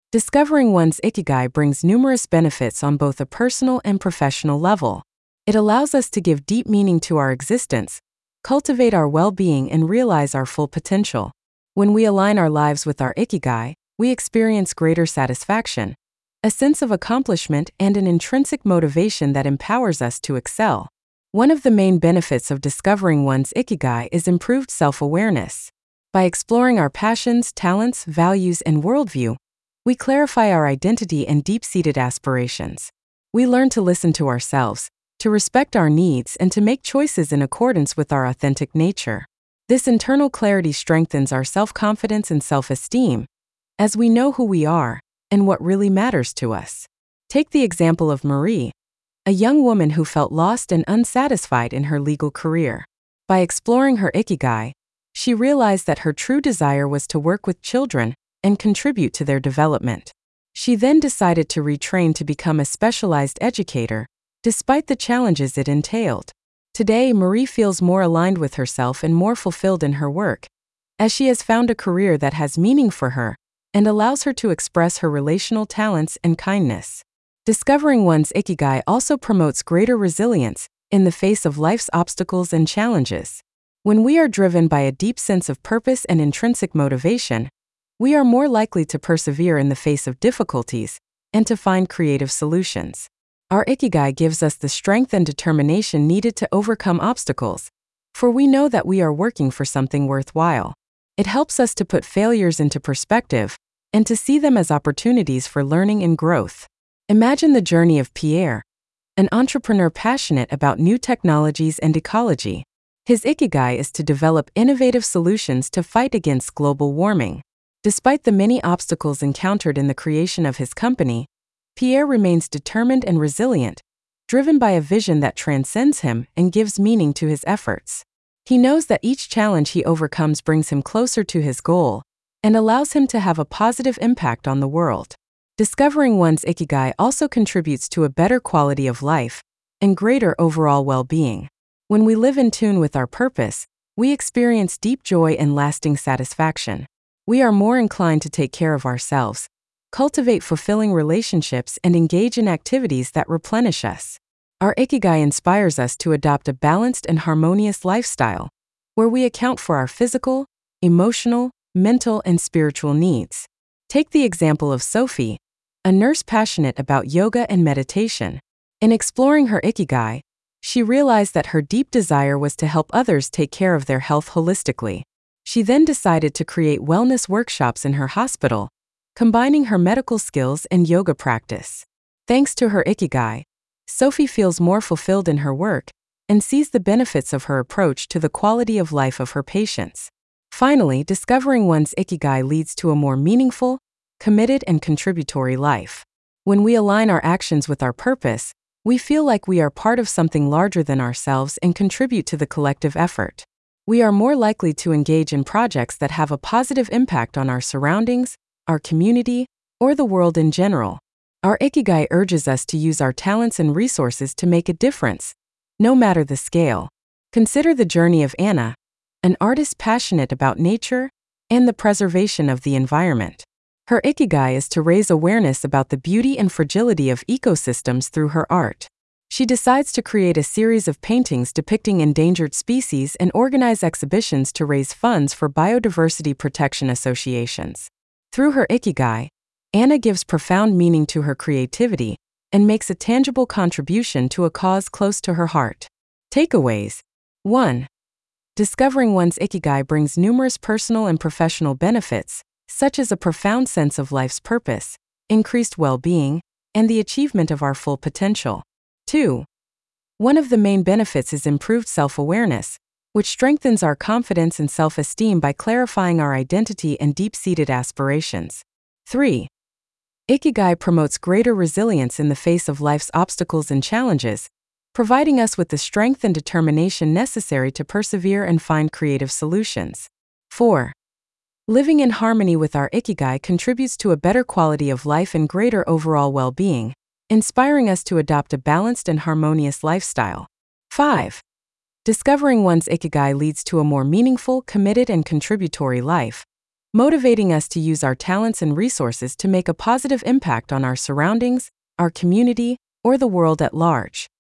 Discovering one's ikigai brings numerous benefits on both a personal and professional level. It allows us to give deep meaning to our existence, cultivate our well-being, and realize our full potential. When we align our lives with our ikigai, we experience greater satisfaction, a sense of accomplishment, and an intrinsic motivation that empowers us to excel. One of the main benefits of discovering one's ikigai is improved self-awareness. By exploring our passions, talents, values, and worldview, we clarify our identity and deep-seated aspirations. We learn to listen to ourselves, to respect our needs, and to make choices in accordance with our authentic nature. This internal clarity strengthens our self-confidence and self-esteem, as we know who we are and what really matters to us. Take the example of Marie, a young woman who felt lost and unsatisfied in her legal career. By exploring her ikigai, she realized that her true desire was to work with children and contribute to their development. She then decided to retrain to become a specialized educator, despite the challenges it entailed. Today, Marie feels more aligned with herself and more fulfilled in her work, as she has found a career that has meaning for her and allows her to express her relational talents and kindness. Discovering one's ikigai also promotes greater resilience in the face of life's obstacles and challenges. When we are driven by a deep sense of purpose and intrinsic motivation, we are more likely to persevere in the face of difficulties and to find creative solutions. Our ikigai gives us the strength and determination needed to overcome obstacles, for we know that we are working for something worthwhile. It helps us to put failures into perspective and to see them as opportunities for learning and growth. Imagine the journey of Pierre, an entrepreneur passionate about new technologies and ecology. His ikigai is to develop innovative solutions to fight against global warming. Despite the many obstacles encountered in the creation of his company, Pierre remains determined and resilient, driven by a vision that transcends him and gives meaning to his efforts. He knows that each challenge he overcomes brings him closer to his goal and allows him to have a positive impact on the world. Discovering one's ikigai also contributes to a better quality of life and greater overall well-being. When we live in tune with our purpose, we experience deep joy and lasting satisfaction. We are more inclined to take care of ourselves, cultivate fulfilling relationships, and engage in activities that replenish us. Our ikigai inspires us to adopt a balanced and harmonious lifestyle, where we account for our physical, emotional, mental, and spiritual needs. Take the example of Sophie, a nurse passionate about yoga and meditation. In exploring her ikigai, she realized that her deep desire was to help others take care of their health holistically. She then decided to create wellness workshops in her hospital, combining her medical skills and yoga practice. Thanks to her ikigai, Sophie feels more fulfilled in her work and sees the benefits of her approach to the quality of life of her patients. Finally, discovering one's ikigai leads to a more meaningful, committed, and contributory life. When we align our actions with our purpose, we feel like we are part of something larger than ourselves and contribute to the collective effort. We are more likely to engage in projects that have a positive impact on our surroundings, our community, or the world in general. Our ikigai urges us to use our talents and resources to make a difference, no matter the scale. Consider the journey of Anna, an artist passionate about nature and the preservation of the environment. Her ikigai is to raise awareness about the beauty and fragility of ecosystems through her art. She decides to create a series of paintings depicting endangered species and organize exhibitions to raise funds for biodiversity protection associations. Through her ikigai, Anna gives profound meaning to her creativity and makes a tangible contribution to a cause close to her heart. Takeaways. 1. Discovering one's ikigai brings numerous personal and professional benefits, such as a profound sense of life's purpose, increased well-being, and the achievement of our full potential. 2. One of the main benefits is improved self-awareness, which strengthens our confidence and self-esteem by clarifying our identity and deep-seated aspirations. 3. Ikigai promotes greater resilience in the face of life's obstacles and challenges, providing us with the strength and determination necessary to persevere and find creative solutions. 4. Living in harmony with our ikigai contributes to a better quality of life and greater overall well-being, inspiring us to adopt a balanced and harmonious lifestyle. 5. Discovering one's ikigai leads to a more meaningful, committed, and contributory life, motivating us to use our talents and resources to make a positive impact on our surroundings, our community, or the world at large.